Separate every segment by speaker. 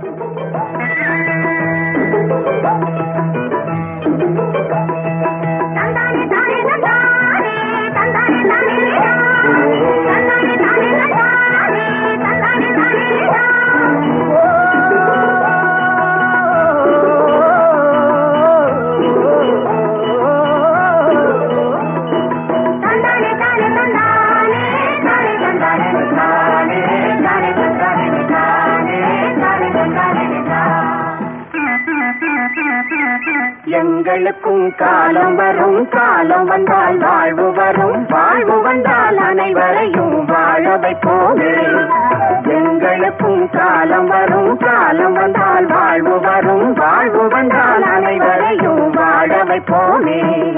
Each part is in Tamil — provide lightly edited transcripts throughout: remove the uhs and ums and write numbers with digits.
Speaker 1: எங்களுக்கும் காலம் வரும், காலம் வந்தால் வாழ்வு வரும், வாழ்வு வந்தால் அனைவரையும் வாழ வைப்போமே. எங்களுக்கும் காலம் வரும், காலம் வந்தால் வாழ்வு வரும், வாழ்வு வந்தால் அனைவரையும் வாழ வைப்போமே.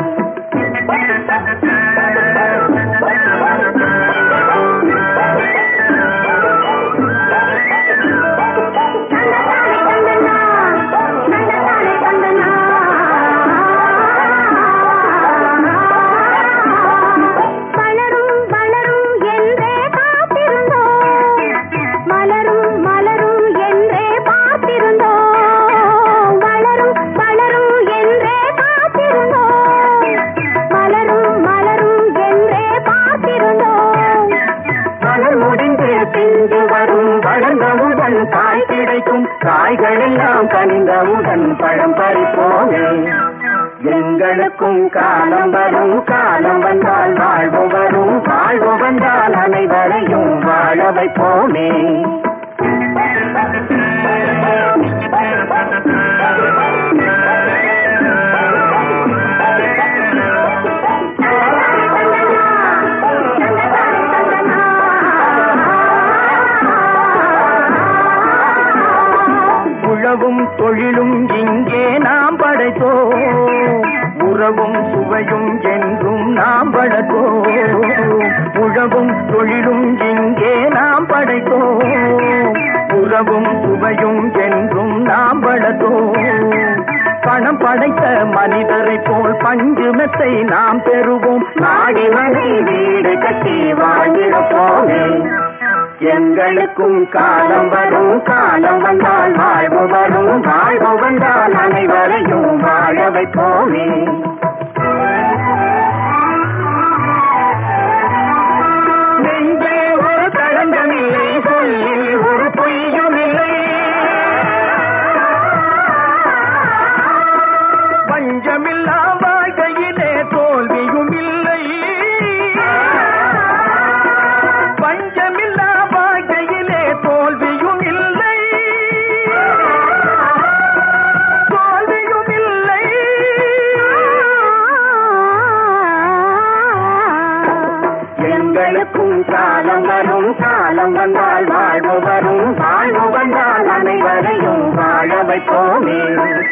Speaker 1: வளர்ந்தவுடன் காய் கிடைக்கும், காய்கள் எல்லாம் கனிந்தவுடன் பழம் பறிப்போமே. எங்களுக்கும் காலம் வரும், காலம் வந்தால் வாழ்வு வரும், வாழ்வு வந்தால் அனைவரையும் வாழ வைப்போமே. உழவும் தொழிலும் இங்கே நாம் படைத்தோம், உறவும் சுவையும் என்றும் நாம் வளர்த்தோம். உழவும் தொழிலும் இங்கே நாம் படைத்தோம், உறவும் சுவையும் என்றும் நாம் வளர்த்தோம். பணம் படைத்த மனிதரை போல் பஞ்சு மெத்தை நாம் பெறுவோம், நாடி மனை வீடு கட்டி வாழ்ந்திருப்போமே. எங்களுக்கும் காலம் வரும், காலம் வந்தால் வாழ்வு வரும், வாழ்வு வந்தால் அனைவரையும் வாழ வைப்போமே. நெஞ்சே ஒரு களங்கமில்லை, சொல்லில் ஒரு பொய்யும் இல்லை, பஞ்சமில்லா வாழ்க்கையிலே தோல்வியும் இல்லை, பஞ்சமில்லா வாழ்க்கையிலே தோல்வியும் இல்லை, தோல்வியும் இல்லை. எங்களுக்கும் காலம் வரும், காலம் வந்தால் வாழ்வு வரும், வாழ்வு வந்தால் அனைவரையும் வாழ வைப்போமே.